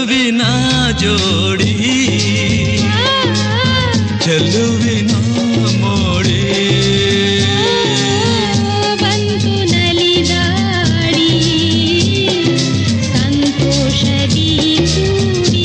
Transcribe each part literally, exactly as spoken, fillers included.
ಒಲವಿನ ಜೋಡಿ ಚೆಲುವಿನ ಮೋಡಿ ಬಂತು ನಲಿದಾಡಿ ಸಂತೋಷದಿ ಕೂಡಿ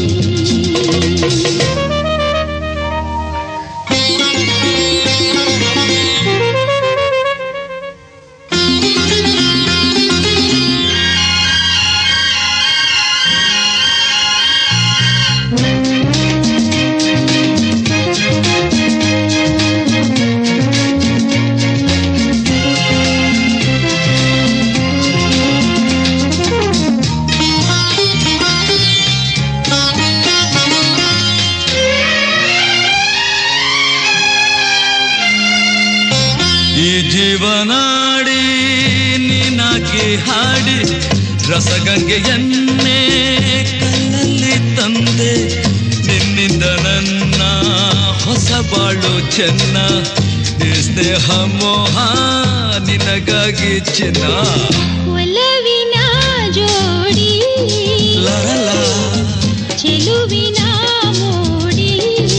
ಈ ಜೀವನಾಡಿ ನಿನಗೆ ಹಾಡಿ ರಸಗಂಗೆಯನ್ನೇ ಕಲ್ಲಲ್ಲಿ ತಂದೆ ನಿನ್ನಿಂದ ನನ್ನ ಹೊಸ ಬಾಳು ಚೆನ್ನ ಈ ಸ್ನೇಹ ಮೋಹ ನಿನಗಾಗಿ ಚಿನ್ನ ಒಲವಿನ ಜೋಡಿ ಲರಲ ಚೆಲುವಿನ ಮೋಡಿ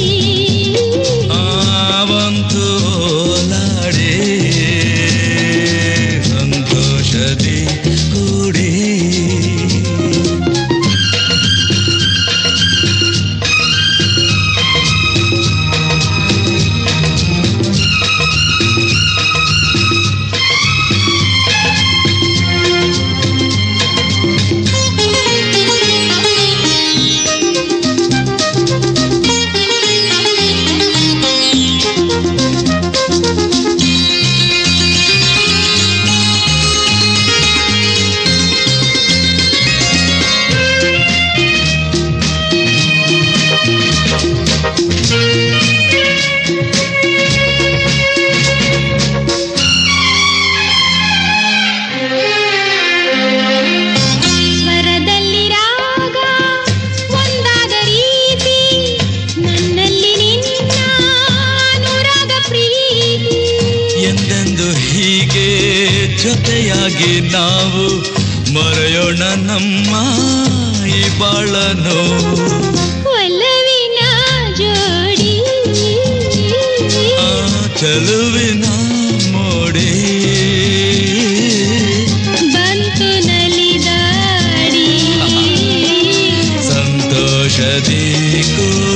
ಆವಂತು ಲಾಡಿ ಸಂತೋಷದಿ ಕೂಡಿ ಸ್ವರದಲ್ಲಿ ರಾಗ ಒಂದಾದ ರೀತಿ ನನ್ನಲ್ಲಿ ನಿನ್ನ ಅನುರಾಗ ಪ್ರೀತಿ ಎಂದೆಂದು ಹೀಗೆ ಜೊತೆಯಾಗಿ ನಾವು ಮರೆಯೋಣ ನಮ್ಮ ಈ ಬಾಳನು ಒಲವಿನ ಜೋಡಿ ಆ ಚೆಲುವಿನ ಮೋಡಿ ಬಂತು ನಲಿದಾಡಿ ಸಂತೋಷದಿ ಕೂಡಿ